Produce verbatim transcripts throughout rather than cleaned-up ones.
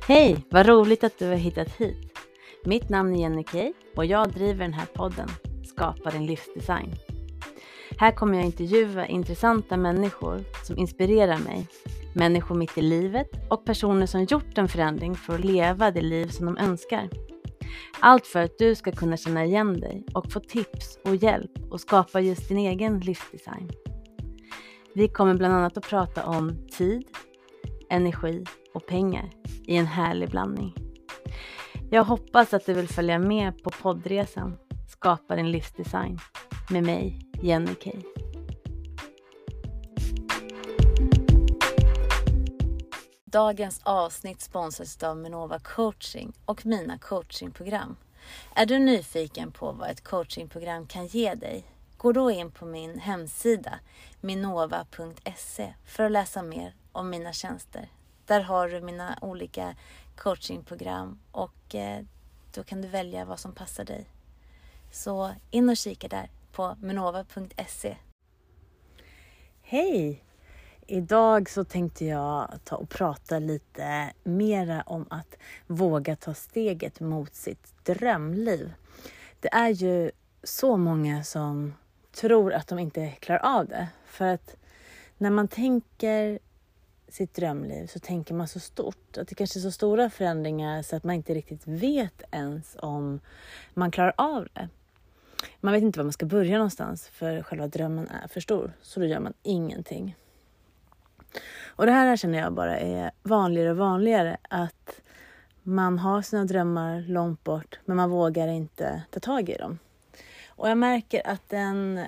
Hej, vad roligt att du har hittat hit. Mitt namn är Jenny Kay och jag driver den här podden, Skapa din livsdesign. Här kommer jag intervjua intressanta människor som inspirerar mig. Människor mitt i livet och personer som gjort en förändring för att leva det liv som de önskar. Allt för att du ska kunna känna igen dig och få tips och hjälp och skapa just din egen livsdesign. Vi kommer bland annat att prata om tid, energi och pengar i en härlig blandning. Jag hoppas att du vill följa med på poddresan Skapa din livsdesign med mig, Jenny Kay. Dagens avsnitt sponsras av Minova Coaching och mina coachingprogram. Är du nyfiken på vad ett coachingprogram kan ge dig? Gå då in på min hemsida minova punkt se för att läsa mer om mina tjänster. Där har du mina olika coachingprogram och eh, då kan du välja vad som passar dig. Så in och kika där på minova punkt se. Hej! Idag så tänkte jag ta och prata lite mera om att våga ta steget mot sitt drömliv. Det är ju så många som tror att de inte klarar av det. För att när man tänker sitt drömliv så tänker man så stort. Att det kanske är så stora förändringar så att man inte riktigt vet ens om man klarar av det. Man vet inte var man ska börja någonstans för själva drömmen är för stor. Så då gör man ingenting. Och det här känner jag bara är vanligare och vanligare. Att man har sina drömmar långt bort men man vågar inte ta tag i dem. Och jag märker att den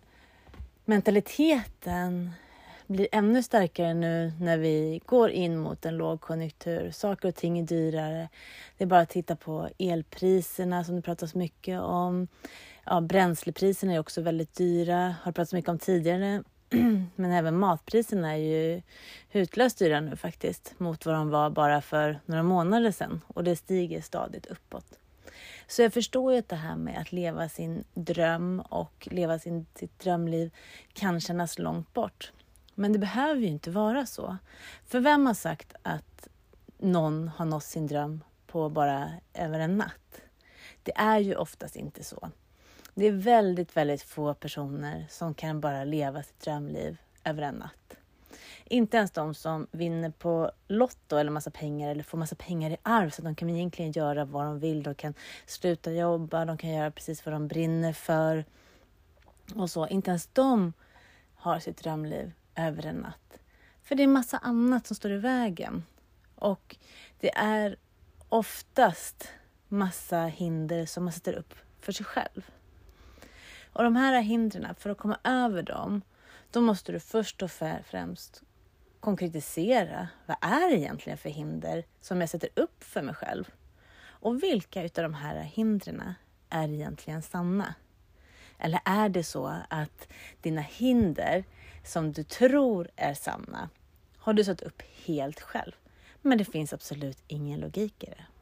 mentaliteten blir ännu starkare nu när vi går in mot en lågkonjunktur. Saker och ting är dyrare. Det är bara att titta på elpriserna som det pratas mycket om. Ja, bränslepriserna är också väldigt dyra. Har pratats mycket om tidigare. Men även matpriserna är ju hutlöst dyra nu faktiskt. Mot vad de var bara för några månader sedan. Och det stiger stadigt uppåt. Så jag förstår ju att det här med att leva sin dröm och leva sin, sitt drömliv kan kännas långt bort. Men det behöver ju inte vara så. För vem har sagt att någon har nått sin dröm på bara över en natt? Det är ju oftast inte så. Det är väldigt, väldigt få personer som kan bara leva sitt drömliv över en natt. Inte ens de som vinner på lotto eller massa pengar eller får massa pengar i arv så att de kan egentligen göra vad de vill. De kan sluta jobba, de kan göra precis vad de brinner för och så. Inte ens de har sitt drömliv över en natt. För det är massa annat som står i vägen. Och det är oftast massa hinder som man sätter upp för sig själv. Och de här hindren, för att komma över dem, då måste du först och främst konkretisera. Vad är det egentligen för hinder som jag sätter upp för mig själv? Och vilka utav de här hindren är egentligen sanna? Eller är det så att dina hinder som du tror är sanna har du satt upp helt själv? Men det finns absolut ingen logik i det.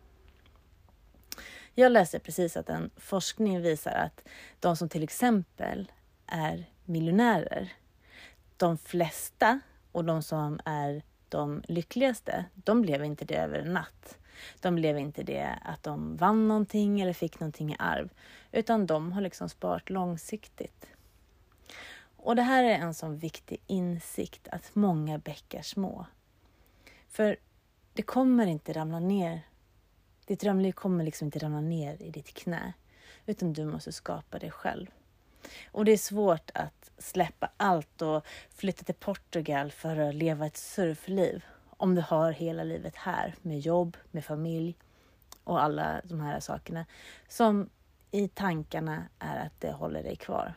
Jag läste precis att en forskning visar att de som till exempel är miljonärer, de flesta och de som är de lyckligaste, de blev inte det över en natt. De blev inte det att de vann någonting eller fick någonting i arv, utan de har liksom sparat långsiktigt. Och det här är en sån viktig insikt att många bäckar små. För det kommer inte ramla ner. Ditt drömliv kommer liksom inte ramla ner i ditt knä. Utan du måste skapa det själv. Och det är svårt att släppa allt och flytta till Portugal för att leva ett surfliv. Om du har hela livet här med jobb, med familj och alla de här sakerna. Som i tankarna är att det håller dig kvar.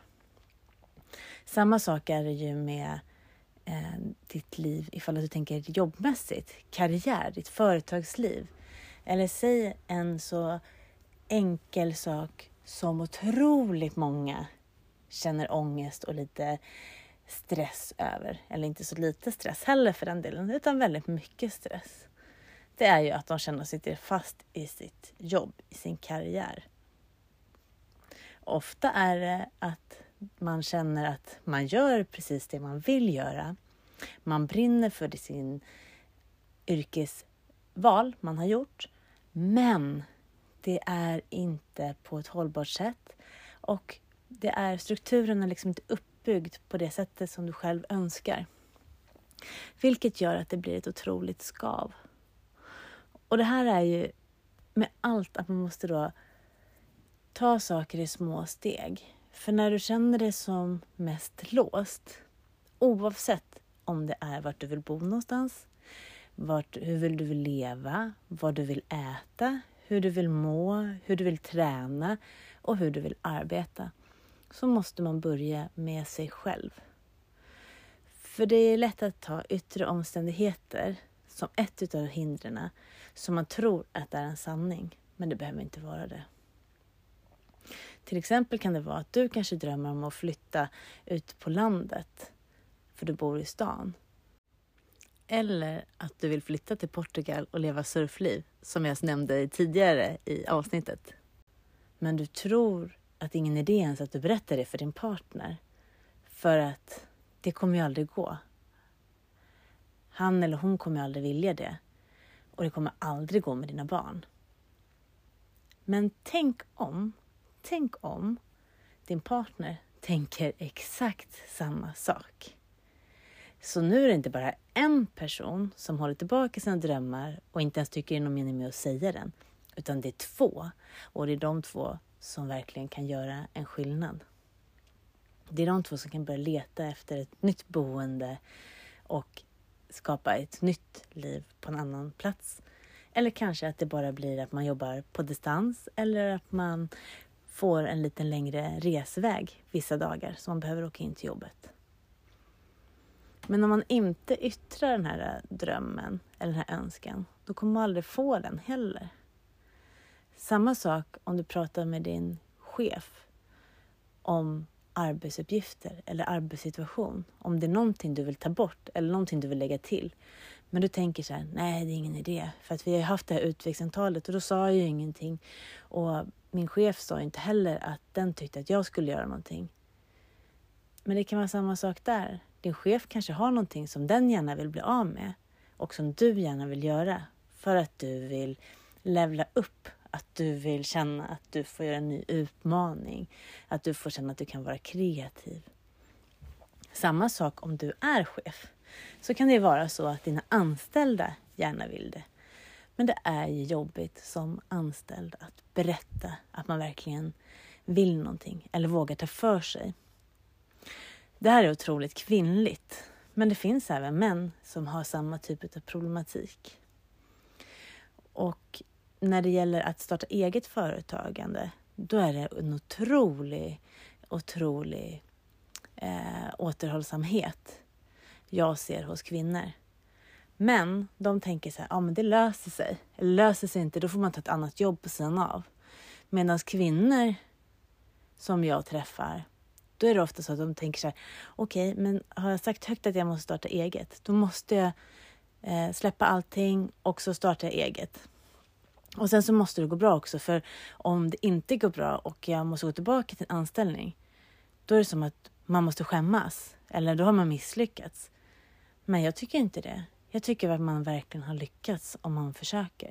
Samma sak är det ju med eh, ditt liv ifall du tänker jobbmässigt, karriär, ditt företagsliv. Eller säg en så enkel sak som otroligt många känner ångest och lite stress över. Eller inte så lite stress heller för den delen, utan väldigt mycket stress. Det är ju att de känner sig sitter fast i sitt jobb, i sin karriär. Ofta är det att man känner att man gör precis det man vill göra. Man brinner för sin yrkes val man har gjort. Men det är inte på ett hållbart sätt. Och det är strukturen är liksom inte uppbyggd på det sättet som du själv önskar. Vilket gör att det blir ett otroligt skav. Och det här är ju med allt att man måste då ta saker i små steg. För när du känner dig som mest låst, oavsett om det är vart du vill bo någonstans, vart, hur vill du vill leva, vad du vill äta, hur du vill må, hur du vill träna och hur du vill arbeta, så måste man börja med sig själv. För det är lätt att ta yttre omständigheter som ett utav hindren som man tror att det är en sanning, men det behöver inte vara det. Till exempel kan det vara att du kanske drömmer om att flytta ut på landet för du bor i stan. Eller att du vill flytta till Portugal och leva surfliv, som jag nämnde tidigare i avsnittet. Men du tror att ingen idé ens att du berättar det för din partner. För att det kommer ju aldrig gå. Han eller hon kommer aldrig vilja det. Och det kommer aldrig gå med dina barn. Men tänk om, tänk om din partner tänker exakt samma sak. Så nu är det inte bara en person som håller tillbaka sina drömmar och inte ens tycker det är någon mening med att säga den. Utan det är två. Och det är de två som verkligen kan göra en skillnad. Det är de två som kan börja leta efter ett nytt boende och skapa ett nytt liv på en annan plats. Eller kanske att det bara blir att man jobbar på distans eller att man får en lite längre resväg vissa dagar som man behöver åka in till jobbet. Men om man inte yttrar den här drömmen eller den här önskan, då kommer man aldrig få den heller. Samma sak om du pratar med din chef om arbetsuppgifter eller arbetssituation. Om det är någonting du vill ta bort eller någonting du vill lägga till. Men du tänker så här, nej det är ingen idé. För att vi har haft det här utväxantalet och då sa jag ju ingenting. Och min chef sa inte heller att den tyckte att jag skulle göra någonting. Men det kan vara samma sak där. Din chef kanske har någonting som den gärna vill bli av med. Och som du gärna vill göra. För att du vill levla upp. Att du vill känna att du får göra en ny utmaning. Att du får känna att du kan vara kreativ. Samma sak om du är chef. Så kan det vara så att dina anställda gärna vill det. Men det är ju jobbigt som anställd att berätta att man verkligen vill någonting. Eller vågar ta för sig. Det här är otroligt kvinnligt. Men det finns även män som har samma typ av problematik. Och när det gäller att starta eget företagande, då är det en otrolig, otrolig eh, återhållsamhet jag ser hos kvinnor. Men de tänker så här, ja men det löser sig. Eller löser sig inte, då får man ta ett annat jobb på sidan av. Medan kvinnor som jag träffar, då är det ofta så att de tänker så här, okej, okay, men har jag sagt högt att jag måste starta eget, då måste jag eh, släppa allting och så starta eget. Och sen så måste det gå bra också, för om det inte går bra och jag måste gå tillbaka till en anställning, då är det som att man måste skämmas. Eller då har man misslyckats. Men jag tycker inte det. Jag tycker att man verkligen har lyckats om man försöker.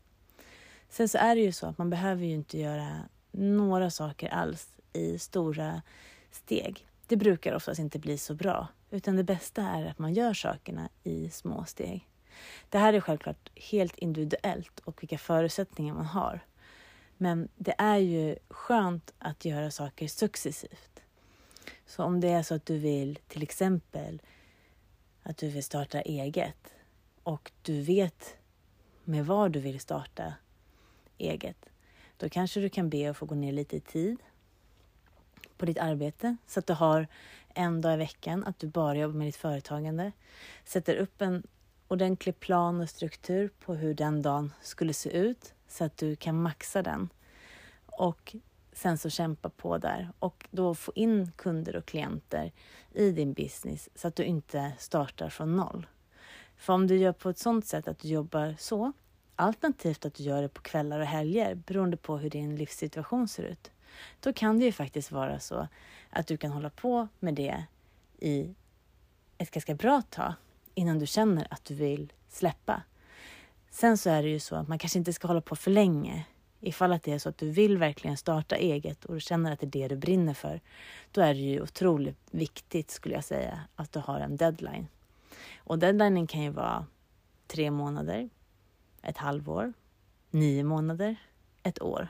Sen så är det ju så att man behöver ju inte göra några saker alls i stora steg. Det brukar oftast inte bli så bra. Utan det bästa är att man gör sakerna i små steg. Det här är självklart helt individuellt och vilka förutsättningar man har. Men det är ju skönt att göra saker successivt. Så om det är så att du vill till exempel att du vill starta eget och du vet med vad du vill starta eget, då kanske du kan be att få gå ner lite i tid på ditt arbete så att du har en dag i veckan att du bara jobbar med ditt företagande. Sätter upp en ordentlig plan och struktur på hur den dagen skulle se ut så att du kan maxa den. Och sen så kämpa på där och då få in kunder och klienter i din business så att du inte startar från noll. För om du gör på ett sånt sätt att du jobbar så, alternativt att du gör det på kvällar och helger beroende på hur din livssituation ser ut, då kan det ju faktiskt vara så att du kan hålla på med det i ett ganska bra tag innan du känner att du vill släppa. Sen så är det ju så att man kanske inte ska hålla på för länge. Ifall att det är så att du vill verkligen starta eget och du känner att det är det du brinner för, då är det ju otroligt viktigt, skulle jag säga, att du har en deadline. Och deadlinen kan ju vara tre månader, ett halvår, nio månader, ett år.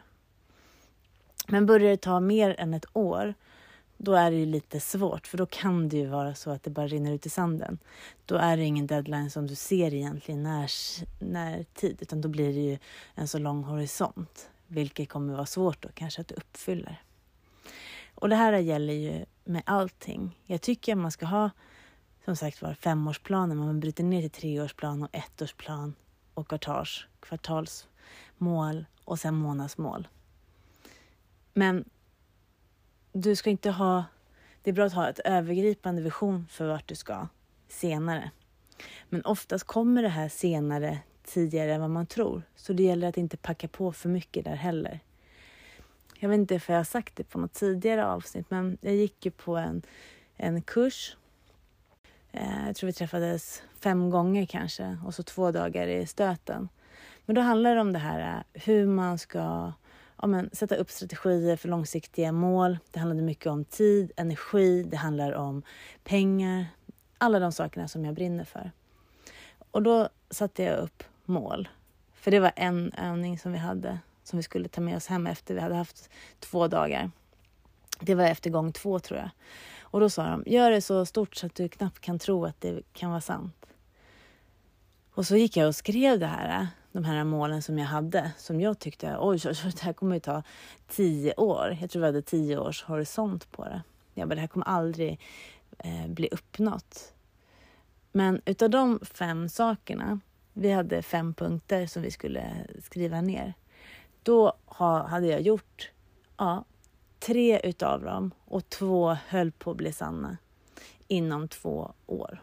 Men börjar det ta mer än ett år, då är det ju lite svårt. För då kan det ju vara så att det bara rinner ut i sanden. Då är det ingen deadline som du ser egentligen när, när tid. Utan då blir det ju en så lång horisont. Vilket kommer vara svårt då kanske att du uppfyller. Och det här gäller ju med allting. Jag tycker att man ska ha, som sagt var, femårsplaner. Man bryter ner till treårsplan och ettårsplan. Och kvartals, kvartalsmål och sen månadsmål. Men du ska inte ha, det är bra att ha ett övergripande vision för vart du ska senare. Men oftast kommer det här senare tidigare än vad man tror. Så det gäller att inte packa på för mycket där heller. Jag vet inte om jag har sagt det på något tidigare avsnitt, men jag gick ju på en, en kurs. Jag tror vi träffades fem gånger kanske och så två dagar i stöten. Men då handlar det om det här hur man ska ja, men, sätta upp strategier för långsiktiga mål. Det handlar mycket om tid, energi, det handlar om pengar. Alla de sakerna som jag brinner för. Och då satte jag upp mål. För det var en övning som vi hade som vi skulle ta med oss hem efter. Vi hade haft två dagar. Det var efter gång två tror jag. Och då sa de, gör det så stort så att du knappt kan tro att det kan vara sant. Och så gick jag och skrev det här, de här målen som jag hade. Som jag tyckte, oj, det här kommer ju ta tio år. Jag tror vi hade tio års horisont på det. Jag bara, det här kommer aldrig eh, bli uppnått. Men utav de fem sakerna, vi hade fem punkter som vi skulle skriva ner. Då ha, hade jag gjort ja, tre utav dem och två höll på att bli sanna inom två år.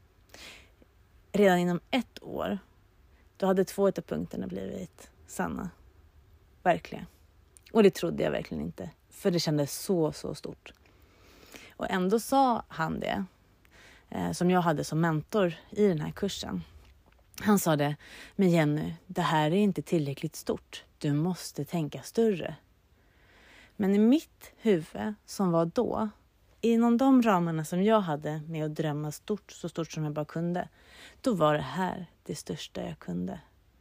Redan inom ett år, då hade två av punkterna blivit sanna. Verkligen. Och det trodde jag verkligen inte. För det kändes så, så stort. Och ändå sa han det, eh, som jag hade som mentor i den här kursen. Han sa det, men Jenny, det här är inte tillräckligt stort. Du måste tänka större. Men i mitt huvud, som var då, inom de ramarna som jag hade med att drömma stort, så stort som jag bara kunde, då var det här det största jag kunde.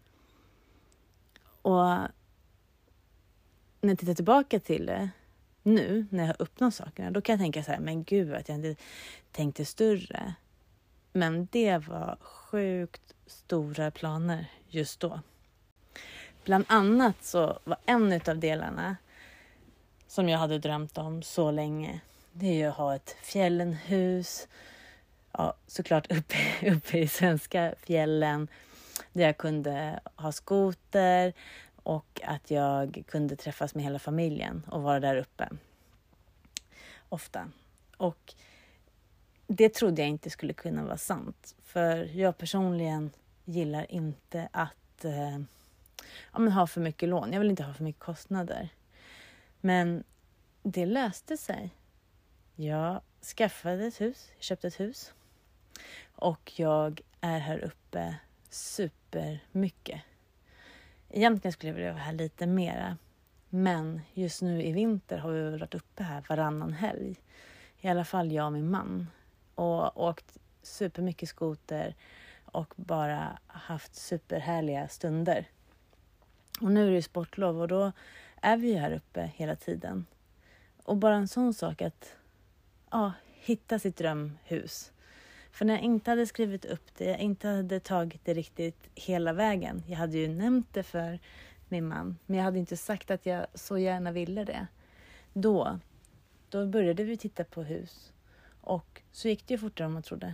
Och när jag tittar tillbaka till det nu, när jag har uppnått sakerna, då kan jag tänka så här, men gud att jag inte tänkte större. Men det var sjukt stora planer just då. Bland annat så var en av delarna som jag hade drömt om så länge, det är ju att ha ett fjällenhus. Ja, såklart uppe, uppe i svenska fjällen. Där jag kunde ha skoter och att jag kunde träffas med hela familjen och vara där uppe. Ofta. Och det trodde jag inte skulle kunna vara sant. För jag personligen gillar inte att eh, ja, men ha för mycket lån. Jag vill inte ha för mycket kostnader. Men det löste sig. Jag skaffade ett hus, jag köpte ett hus. Och jag är här uppe supermycket. Egentligen skulle jag vilja vara här lite mera. Men just nu i vinter har vi varit uppe här varannan helg. I alla fall jag och min man. Och åkt supermycket skoter och bara haft superhärliga stunder. Och nu är det sportlov och då är vi ju här uppe hela tiden. Och bara en sån sak att ja, hitta sitt drömhus. För när jag inte hade skrivit upp det, jag inte hade tagit det riktigt hela vägen. Jag hade ju nämnt det för min man, men jag hade inte sagt att jag så gärna ville det. Då, då började vi titta på hus. Och så gick det ju fortare än man trodde.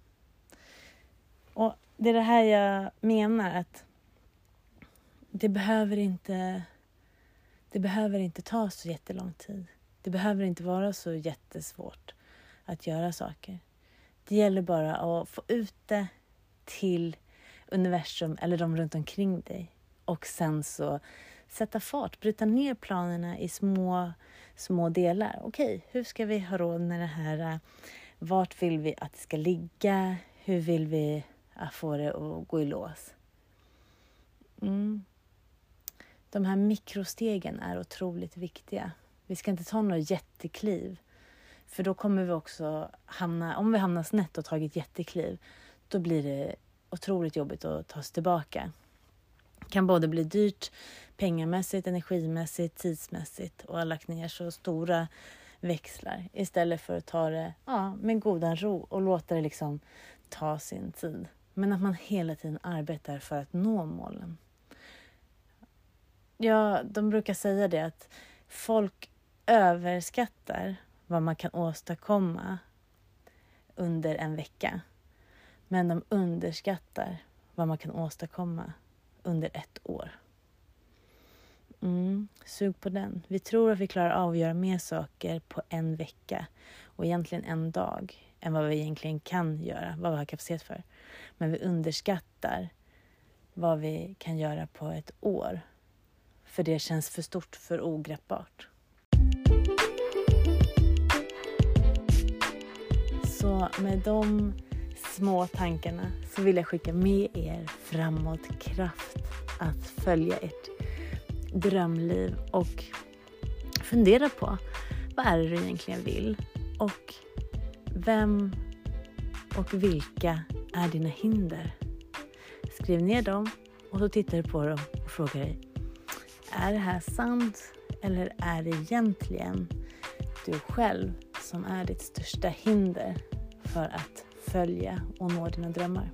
Och det är det här jag menar, att det behöver inte, det behöver inte ta så jättelång tid. Det behöver inte vara så jättesvårt att göra saker. Det gäller bara att få ut det till universum eller de runt omkring dig. Och sen så sätta fart, bryta ner planerna i små, små delar. Okej, hur ska vi ha råd med det här? Vart vill vi att det ska ligga? Hur vill vi få det att gå i lås? Mm. De här mikrostegen är otroligt viktiga. Vi ska inte ta några jättekliv. För då kommer vi också hamna, om vi hamnar snett och tagit jättekliv, då blir det otroligt jobbigt att ta sig tillbaka. Det kan både bli dyrt pengamässigt, energimässigt, tidsmässigt och har lagt ner så stora växlar. Istället för att ta det ja, med godan ro och låta det liksom ta sin tid. Men att man hela tiden arbetar för att nå målen. Ja, de brukar säga det att folk överskattar vad man kan åstadkomma under en vecka. Men de underskattar vad man kan åstadkomma under ett år. Mm, sug på den. Vi tror att vi klarar av att göra mer saker på en vecka och egentligen en dag än vad vi egentligen kan göra, vad vi har kapacitet för. Men vi underskattar vad vi kan göra på ett år. För det känns för stort, för ogreppbart. Så med de små tankarna så vill jag skicka med er framåt kraft att följa ert drömliv och fundera på vad är det du egentligen vill och vem och vilka är dina hinder. Skriv ner dem och så tittar du på dem och frågar dig, är det här sant eller är det egentligen du själv som är ditt största hinder för att följa och nå dina drömmar?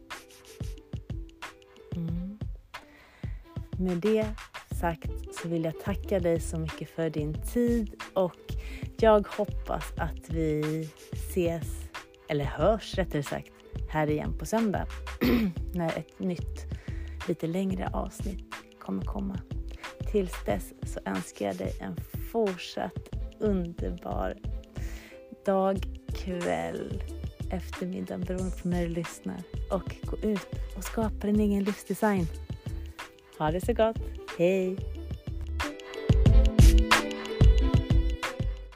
Mm. Med det sagt så vill jag tacka dig så mycket för din tid och jag hoppas att vi ses, eller hörs rättare sagt, här igen på söndag när ett nytt, lite längre avsnitt kommer komma. Tills dess så önskar jag dig en fortsatt underbar dag, kväll, eftermiddag beroende på när du lyssnar. Och gå ut och skapa din egen livsdesign. Ha det så gott. Hej!